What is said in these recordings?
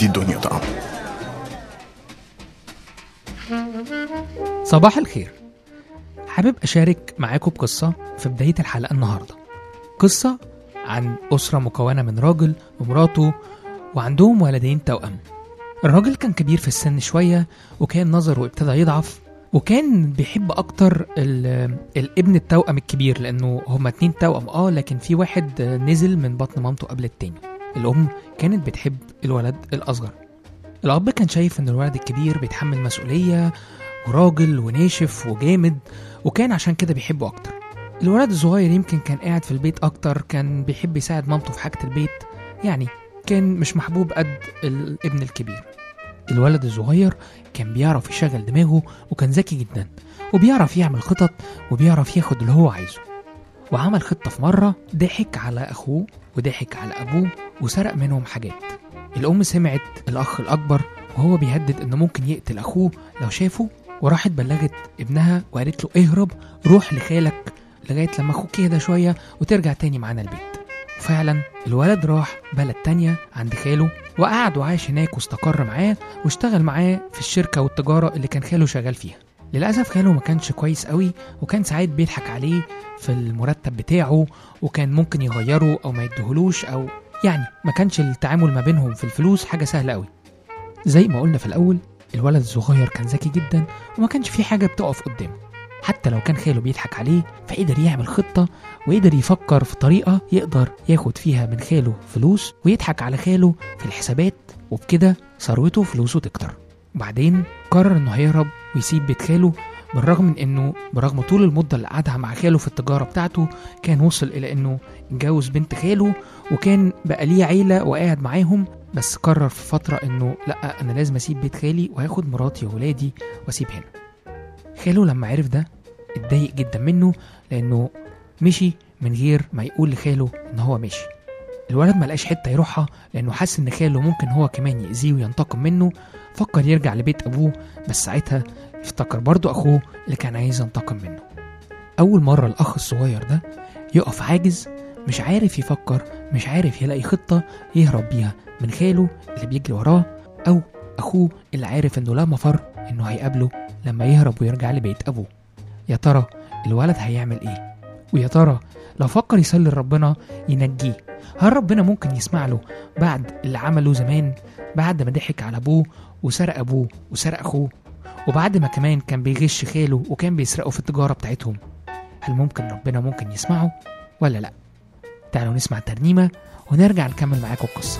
بتدي الدنيا طعم. صباح الخير. حابب أشارك معاكم بقصة في بداية الحلقة النهاردة. قصة عن أسرة مكونة من راجل ومراته وعندهم ولدين توأم. الراجل كان كبير في السن شوية وكان نظره ابتدى يضعف، وكان بيحب أكتر الابن التوأم الكبير، لأنه هما 2 توأم لكن في واحد نزل من بطن مامته قبل التاني. الأم كانت بتحب الولد الأصغر. الأب كان شايف إن الولد الكبير بيتحمل مسؤولية وراجل وناشف وجامد، وكان عشان كده بيحبه أكتر. الولد الصغير يمكن كان قاعد في البيت أكتر، كان بيحب يساعد مامته في حاجة البيت، يعني كان مش محبوب قد الابن الكبير. الولد الصغير كان بيعرف يشغل دماغه وكان ذكي جدا، وبيعرف يعمل خطط وبيعرف ياخد اللي هو عايزه. وعمل خطة في مرة، ضحك على أخوه وضحك على أبوه وسرق منهم حاجات. الأم سمعت الأخ الأكبر وهو بيهدد إنه ممكن يقتل أخوه لو شافه، وراحت بلغت ابنها وقالت له اهرب، روح لخالك لغاية لما أخوك يهدى شوية وترجع تاني معانا البيت. وفعلا الولد راح بلد تانية عند خاله وقعد وعاش هناك واستقر معاه واشتغل معاه في الشركة والتجارة اللي كان خاله شغال فيها. للأسف خاله ما كانش كويس قوي، وكان ساعات بيضحك عليه في المرتب بتاعه، وكان ممكن يغيره أو ما يدهلوش، أو يعني ما كانش التعامل ما بينهم في الفلوس حاجة سهلة قوي. زي ما قلنا في الأول، الولد الصغير كان ذكي جدا وما كانش فيه حاجة بتقف قدامه. حتى لو كان خاله بيضحك عليه فقدر يعمل خطة وقدر يفكر في طريقة يقدر ياخد فيها من خاله فلوس ويضحك على خاله في الحسابات، وبكده ثروته وفلوسه تكتر. وبعدين قرر انه هيهرب ويسيب بيت خاله، برغم طول المدة اللي قعدها مع خاله في التجارة بتاعته كان وصل إلى انه اتجوز بنت خاله وكان بقى ليه عيلة وقاعد معاهم. بس قرر في فترة انه لا، انا لازم اسيب بيت خالي وهاخد مراتي وولادي واسيب هنا. خاله لما عرف ده اتضايق جدا منه، لانه مشي من غير ما يقول لخاله ان هو مشي. الولد ملقاش حتة يروحها لانه حس ان خاله ممكن هو كمان يأذيه وينتقم منه. فكر يرجع لبيت ابوه، بس ساعتها افتكر برضو اخوه اللي كان عايز ينتقم منه. اول مرة الاخ الصغير ده يقف عاجز، مش عارف يفكر، مش عارف يلاقي خطة يهرب بيها من خاله اللي بيجري وراه، او اخوه اللي عارف انه لا مفر انه هيقابله لما يهرب ويرجع لبيت ابوه. يا ترى الولد هيعمل ايه؟ ويا ترى لو فكر يصلي لربنا ينجيه، هل ربنا ممكن يسمع له بعد اللي عمله زمان، بعد ما ضحك على ابوه وسرق اخوه، وبعد ما كمان كان بيغش خاله وكان بيسرقه في التجارة بتاعتهم؟ هل ربنا ممكن يسمعه ولا لا؟ تعالوا نسمع ترنيمة ونرجع نكمل معاكم القصة.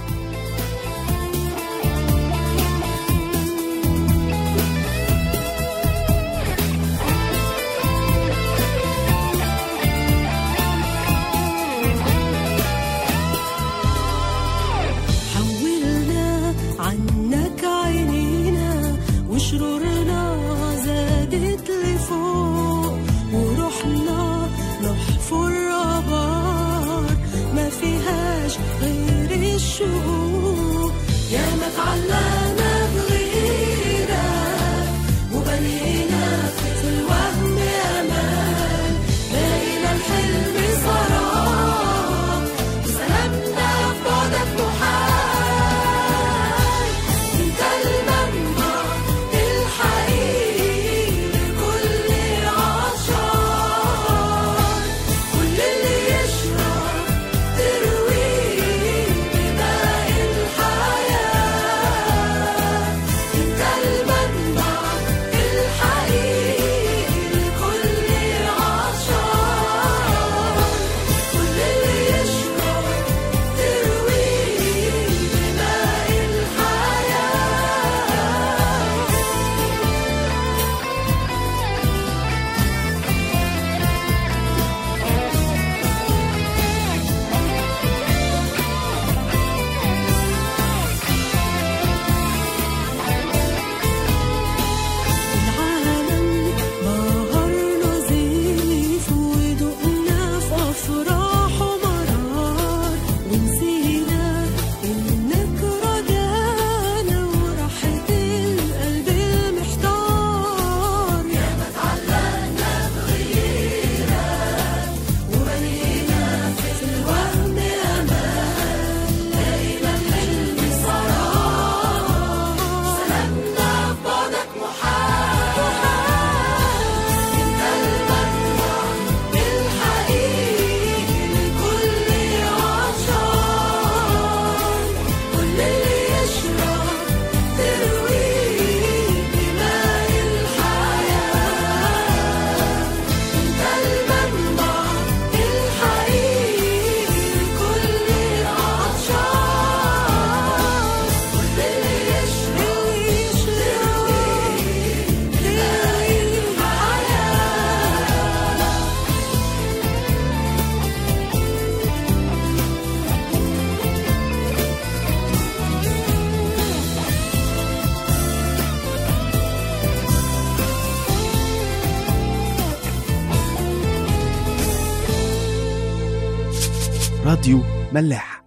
شرورنا زادت لفوق ورحنا نحفر آبار ما فيهاش غير الشوق. يا ما تعلقنا بغيرك وبنينا في الوهم أمان، بقينا الحلم سراب وسلامنا في بعدك محال. انت المنبع الحقيقي لكل راديو ملاح.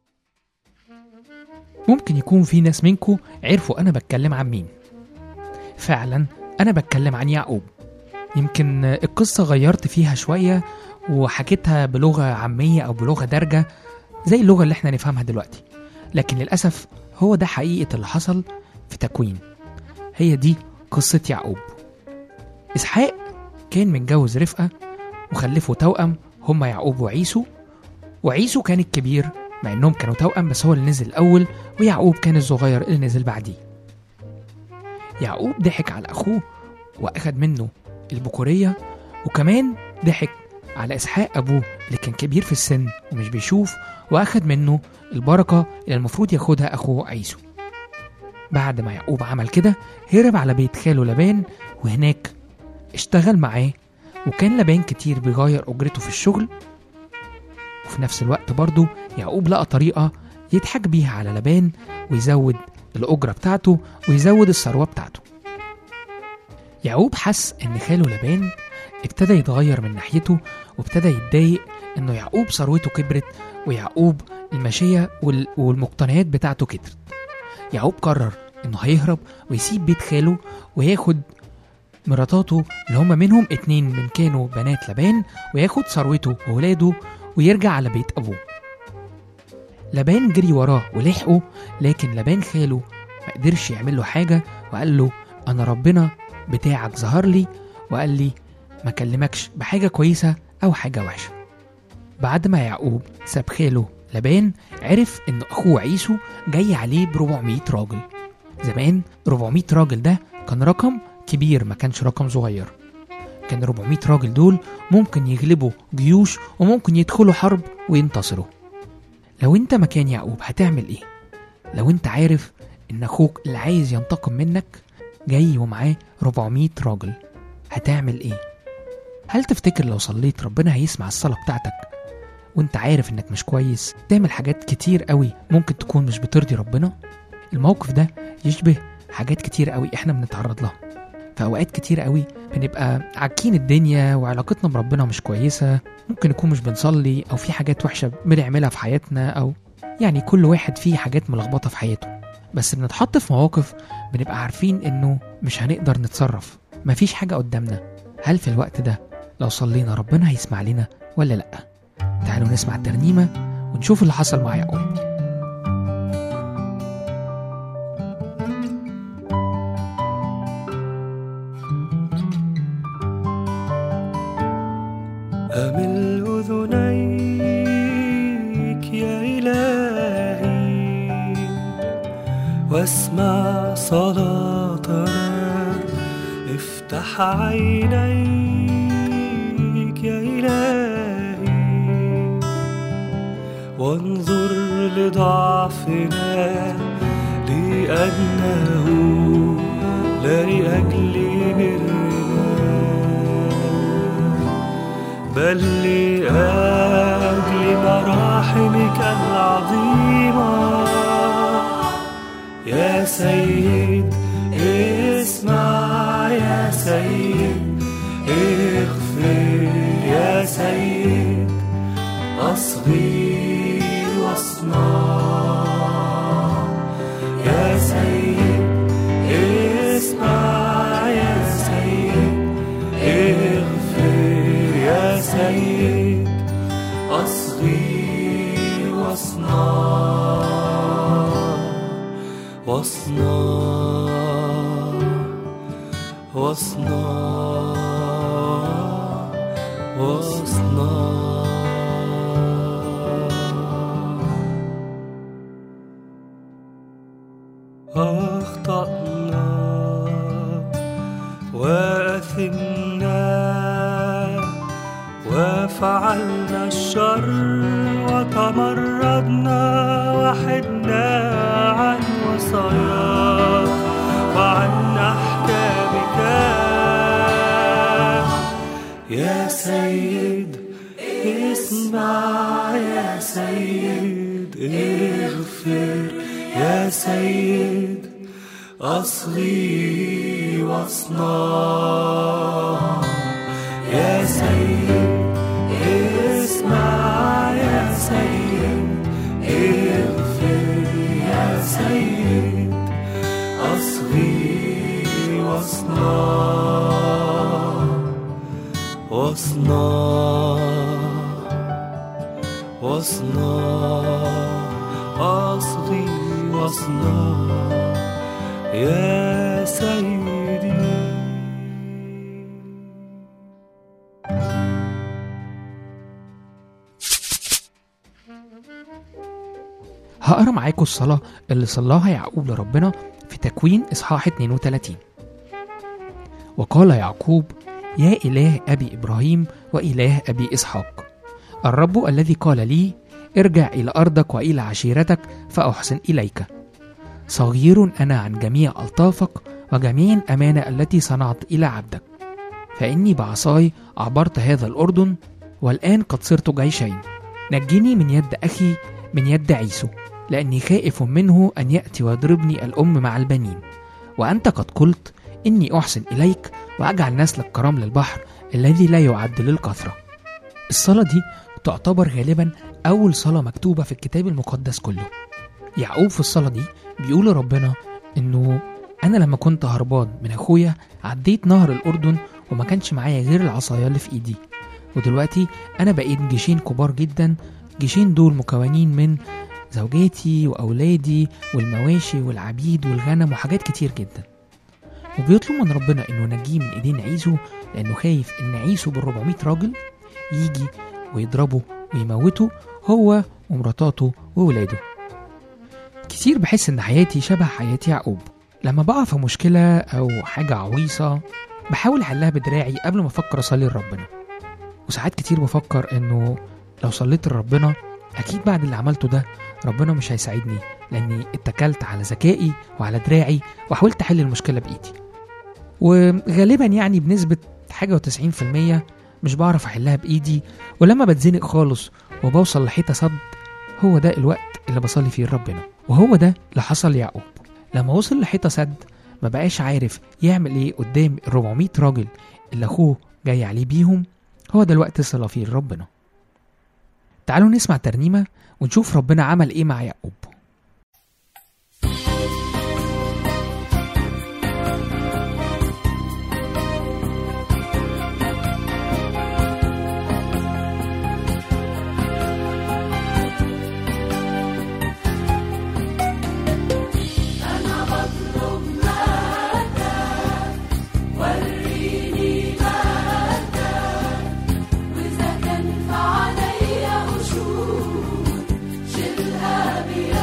ممكن يكون في ناس منكم عرفوا أنا بتكلم عن مين. فعلا أنا بتكلم عن يعقوب. يمكن القصة غيرت فيها شوية وحكيتها بلغة عامية أو بلغة دارجة زي اللغة اللي احنا نفهمها دلوقتي، لكن للأسف هو ده حقيقة اللي حصل في تكوين. هي دي قصة يعقوب. إسحاق كان متجوز رفقة وخلفوا توأم هما يعقوب وعيسو، وعيسو كان الكبير مع انهم كانوا توأم، بس هو اللي نزل الأول ويعقوب كان الصغير اللي نزل بعديه. يعقوب ضحك على أخوه وأخد منه البكورية، وكمان ضحك على إسحاق أبوه اللي كان كبير في السن ومش بيشوف، وأخد منه البركة اللي المفروض ياخدها أخوه عيسو. بعد ما يعقوب عمل كده هرب على بيت خاله لبان، وهناك اشتغل معاه، وكان لبان كتير بيغير أجرته في الشغل. وفي نفس الوقت برضو يعقوب لقى طريقة يضحك بيها على لبان ويزود الأجرة بتاعته ويزود الثروة بتاعته. يعقوب حس إن خاله لبان ابتدى يتغير من ناحيته، وابتدى يتضايق إنه يعقوب ثروته كبرت ويعقوب الماشية والمقتنيات بتاعته كترت. يعقوب قرر إنه هيهرب ويسيب بيت خاله وياخد مراتاته اللي هم منهم 2 من كانوا بنات لبان، وياخد ثروته وولاده ويرجع على بيت أبوه. لبان جري وراه ولحقه، لكن لبان خاله ما قدرش يعمل له حاجة، وقال له أنا ربنا بتاعك ظهر لي وقال لي ما كلمكش بحاجة كويسة أو حاجة وحشة. بعد ما يعقوب ساب خاله لبان عرف إنه أخوه عيسو جاي عليه ب400 راجل. زمان 400 راجل ده كان رقم كبير، ما كانش رقم صغير. كان 400 راجل دول ممكن يغلبوا جيوش وممكن يدخلوا حرب وينتصروا. لو انت مكان يعقوب هتعمل ايه؟ لو انت عارف ان اخوك اللي عايز ينتقم منك جاي ومعاه 400 راجل هتعمل ايه؟ هل تفتكر لو صليت ربنا هيسمع الصلاة بتاعتك وانت عارف انك مش كويس تعمل حاجات كتير قوي ممكن تكون مش بترضي ربنا؟ الموقف ده يشبه حاجات كتير قوي احنا بنتعرض لها. في اوقات كتير قوي بنبقى عاكين الدنيا وعلاقتنا بربنا مش كويسة، ممكن نكون مش بنصلي او في حاجات وحشة بنعملها في حياتنا، او يعني كل واحد فيه حاجات ملخبطة في حياته، بس بنتحط في مواقف بنبقى عارفين انه مش هنقدر نتصرف، مفيش حاجة قدامنا. هل في الوقت ده لو صلينا ربنا هيسمع لنا ولا لأ؟ تعالوا نسمع الترنيمة ونشوف اللي حصل مع يعقوب. أمل أذنيك يا إلهي واسمع صلاتنا، افتح عينيك يا إلهي وانظر لضعفنا لأنه لا لأجل برنا بل لأجل مراحمك العظيمة. يا سيد اسمع، يا سيد اغفر، يا سيد أصغي واصنع. يا سيد اسمع، يا سيد اغفر، يا سيد أصغي واصنع واصنع واصنع واصنع. أخطأنا وأثمنا وفعلنا الشر وتمردنا وحدنا عن وصاياك وعن أحكامك. يا سيد اسمع، يا سيد اغفر، يا سيد أصغي واصنع. يا سيد اسمع، يا سيد أصغي واصنع يا سيدي. هقرا معاكم الصلاة اللي صلاها يعقوب لربنا في تكوين إصحاح 32. وقال يعقوب: يا إله أبي إبراهيم وإله أبي إسحاق، الرب الذي قال لي: ارجع إلى أرضك وإلى عشيرتك فأحسن إليك. صغير أنا عن جميع ألطافك وجميع الأمانة التي صنعت إلى عبدك، فإني بعصاي عبرت هذا الأردن، والآن قد صرت جيشين. نجني من يد أخي من يد عيسو، لأني خائف منه أن يأتي ويضربني الأم مع البنين. وأنت قد قلت: إني أحسن إليك وأجعل نسلك كرمل البحر الذي لا يعد للكثرة. الصلاة دي تعتبر غالبا أول صلاة مكتوبة في الكتاب المقدس كله. يعقوب في الصلاة دي بيقول لربنا إنه أنا لما كنت هربان من أخويا عديت نهر الأردن وما كانش معايا غير العصاية اللي في إيدي، ودلوقتي أنا بقيت جيشين كبار جدا. جيشين دول مكونين من زوجاتي وأولادي والمواشي والعبيد والغنم وحاجات كتير جدا. وبيطلب من ربنا إنه نجيه من إيدين عيسو، لأنه خايف إن عيسو بال400 راجل يجي ويضربه ويموته هو ومراتاته وولاده. كتير بحس إن حياتي شبه حياة يعقوب. لما بقع في مشكلة أو حاجة عويصة بحاول أحلها بدراعي قبل ما أفكر أصلي لربنا. وساعات كتير بفكر إنه لو صليت لربنا أكيد بعد اللي عملته ده ربنا مش هيساعدني، لأني اتكلت على ذكائي وعلى دراعي وحاولت أحل المشكلة بإيدي، وغالبا يعني بنسبة حاجة و90% مش بعرف أحلها بإيدي. ولما بتزنق خالص وبوصل لحيطة صد هو ده الوقت اللي بصلي فيه لربنا. وهو ده اللي حصل يعقوب. لما وصل لحيطة سد ما بقاش عارف يعمل ايه قدام 400 راجل اللي أخوه جاي عليه بيهم، هو ده الوقت الصلاة فيه لربنا. تعالوا نسمع ترنيمة ونشوف ربنا عمل ايه مع يعقوب. وإذا كان فعلي أشور شلها بيدك.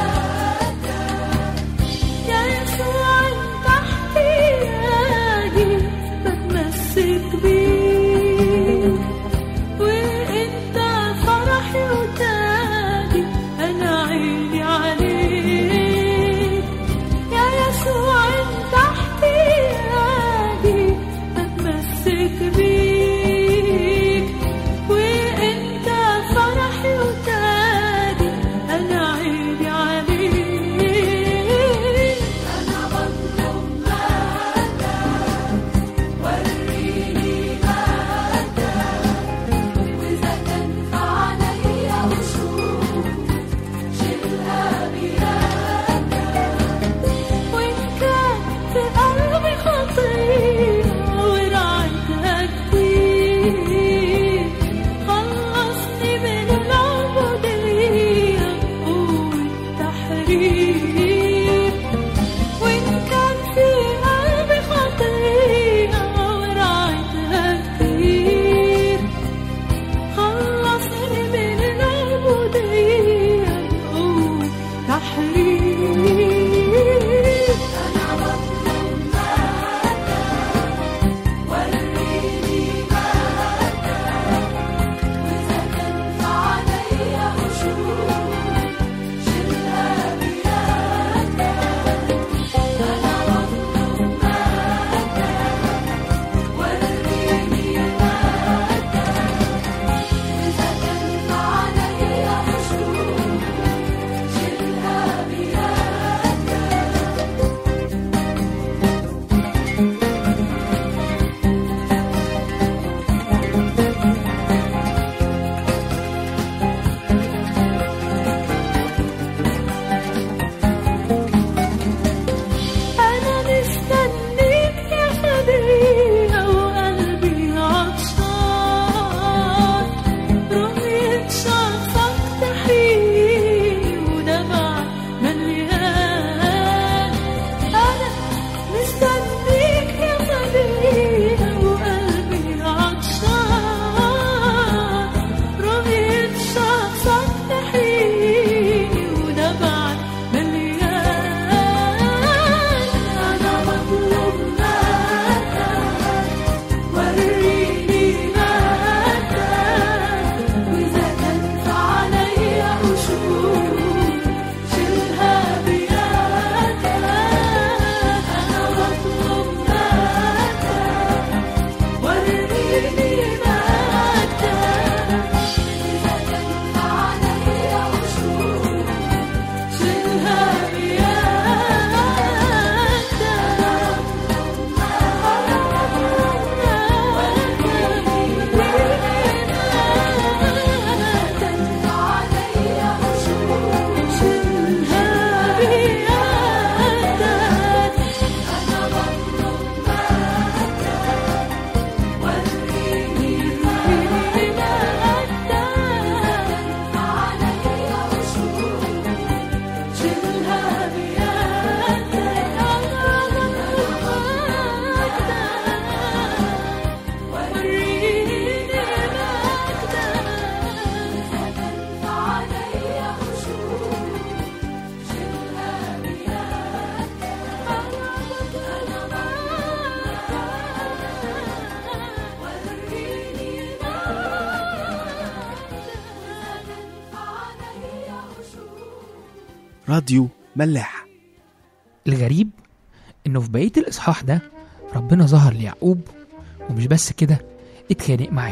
راديو ملاح. الغريب إنه في بقية الإصحاح ده ربنا ظهر ليعقوب، ومش بس كده، اتخانق معاه.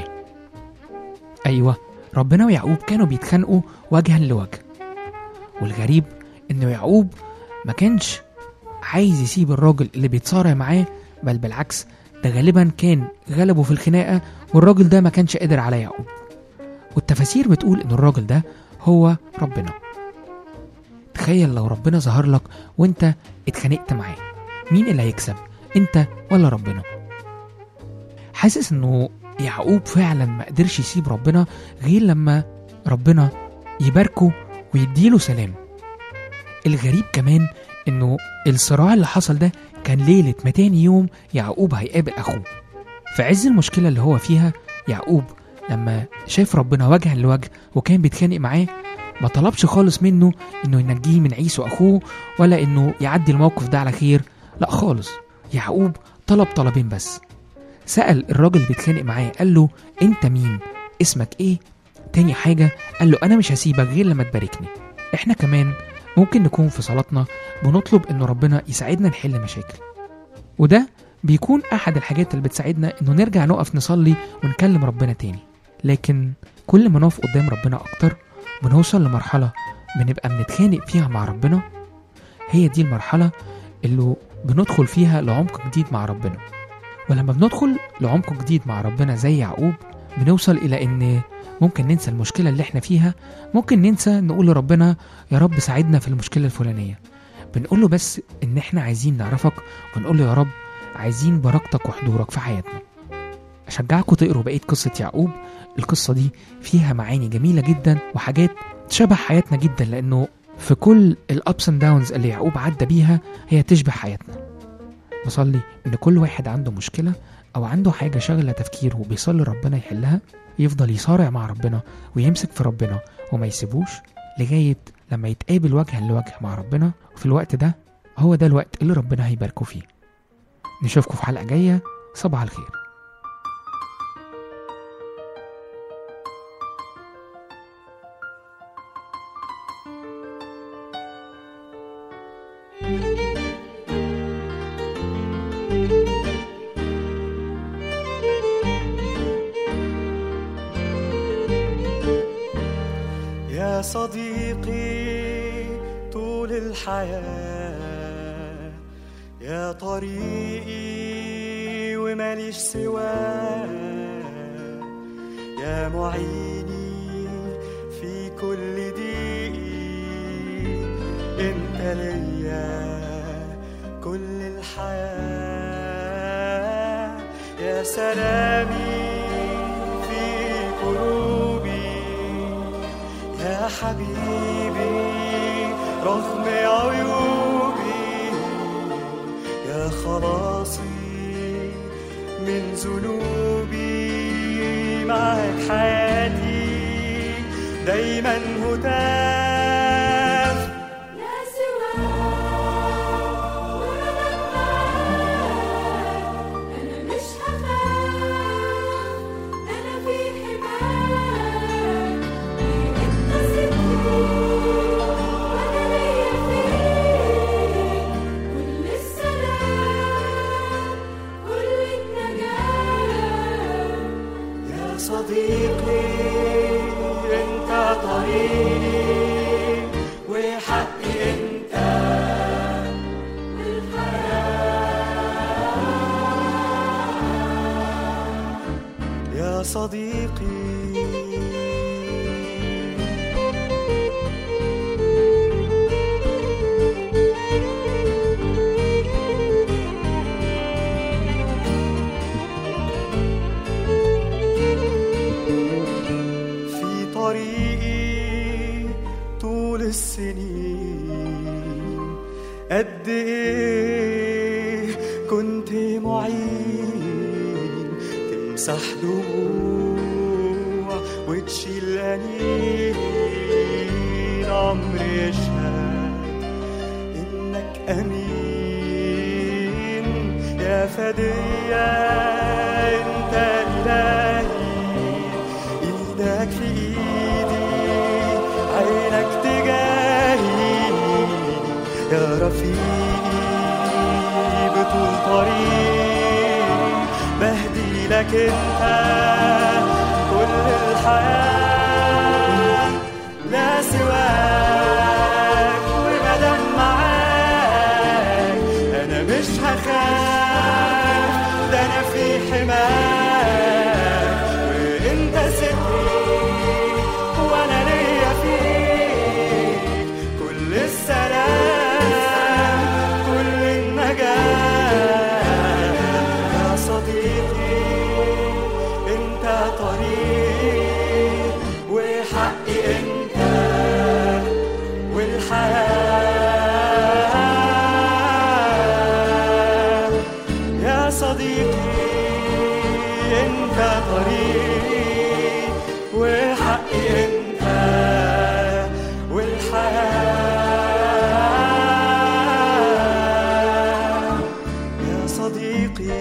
أيوة، ربنا ويعقوب كانوا بيتخانقوا وجها لوجه. والغريب إنه يعقوب ما كانش عايز يسيب الراجل اللي بيتصارع معاه، بل بالعكس، ده غالبا كان غلبه في الخناقة، والراجل ده ما كانش قادر على يعقوب. والتفاسير بتقول إن الراجل ده هو ربنا. تخيل لو ربنا ظهر لك وانت اتخانقت معاه، مين اللي هيكسب، انت ولا ربنا؟ حاسس انه يعقوب فعلا ما قدرش يسيب ربنا غير لما ربنا يباركه ويديله سلام. الغريب كمان انه الصراع اللي حصل ده كان ليلة ما تاني يوم يعقوب هيقابل اخوه. في عز المشكلة اللي هو فيها، يعقوب لما شاف ربنا وجها لوجه وكان بيتخانق معاه، ما طلبش خالص منه انه ينجيه من عيسو اخوه، ولا انه يعدي الموقف ده على خير. لا خالص، يعقوب طلب طلبين بس. سأل الراجل اللي بيتخانق معاه، قال له انت مين؟ اسمك ايه؟ تاني حاجة قال له انا مش هسيبك غير لما تباركني. احنا كمان ممكن نكون في صلاتنا بنطلب انه ربنا يساعدنا نحل مشاكل، وده بيكون احد الحاجات اللي بتساعدنا انه نرجع نقف نصلي ونكلم ربنا تاني. لكن كل ما نقف قدام ربنا اكتر بنوصل لمرحلة بنبقى بنتخانق فيها مع ربنا. هي دي المرحلة اللي بندخل فيها لعمق جديد مع ربنا. ولما بندخل لعمق جديد مع ربنا زي يعقوب، بنوصل إلى إن ممكن ننسى المشكلة اللي احنا فيها، ممكن ننسى نقول لربنا يا رب ساعدنا في المشكلة الفلانية. بنقول له بس إن احنا عايزين نعرفك، ونقول له يا رب عايزين بركتك وحضورك في حياتنا. أشجعكم تقروا بقية قصة يعقوب. القصة دي فيها معاني جميلة جدا وحاجات تشبه حياتنا جدا، لأنه في كل الأبس اند داونز اللي يعقوب عدى بيها هي تشبه حياتنا. بصلي إن كل واحد عنده مشكلة أو عنده حاجة شغلة تفكيره وبيصلي ربنا يحلها، يفضل يصارع مع ربنا ويمسك في ربنا وما يسيبوش لغاية لما يتقابل وجها لوجه مع ربنا. وفي الوقت ده هو ده الوقت اللي ربنا هيباركه فيه. نشوفكم في حلقة جاية. صباح الخير. يا صديقي طول الحياة، يا طريقي وماليش سواه، يا معيني في كل ضيقي، انت ليا كل الحياة، يا سلامي في قلوبي، يا حبيبي رغم عيوبي، يا خلاصي من ذنوبي، معك حياتي دايما هتاف. لا سواك ولا معاك، أنا مش هخاف، أنا في حماك، أنت سندي وأنا ليا فيك كل السلام كل النجاة. يا صديقي انت طريقي وحقي، انت والحياة يا صديقي. في طريقي طول السنين قد ايه كنت معين، تمسح دموع وتشيل أنين، عمري يشهد إنك أمين، يا فدية أنت إلهي، إيدك في إيدي عينك تجاهي، رفيقي بطول طريق، بهدي لك انت كل الحياة، لا سواك ومدام معاك انا مش هخاف، ده انا في حماك وانت ستري وانا ليا فيك كل السلام كل النجاة. يا صديقي انت طريق وحقي انت والحياة. يا صديقي انت طريق وحقي انت والحياة. يا صديقي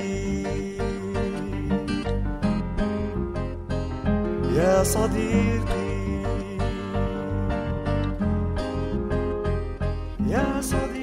يا صديقي يا صديقي